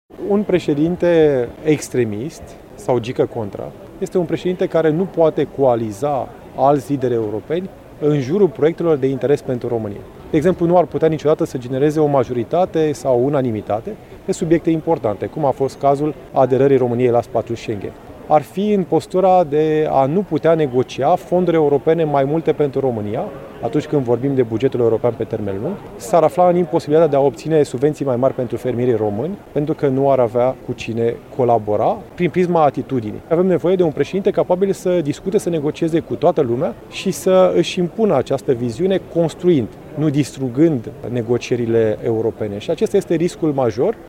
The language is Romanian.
Un președinte extremist sau gică contra este un președinte care nu poate coaliza alți lideri europeni în jurul proiectelor de interes pentru România. De exemplu, nu ar putea niciodată să genereze o majoritate sau unanimitate pe subiecte importante, cum a fost cazul aderării României la spațiul Schengen. Ar fi în postura de a nu putea negocia fonduri europene mai multe pentru România, atunci când vorbim de bugetul european pe termen lung, s-ar afla în imposibilitatea de a obține subvenții mai mari pentru fermierii români, pentru că nu ar avea cu cine colabora prin prisma atitudinii. Avem nevoie de un președinte capabil să discute, să negocieze cu toată lumea și să își impună această viziune construind, nu distrugând negocierile europene. Și acesta este riscul major.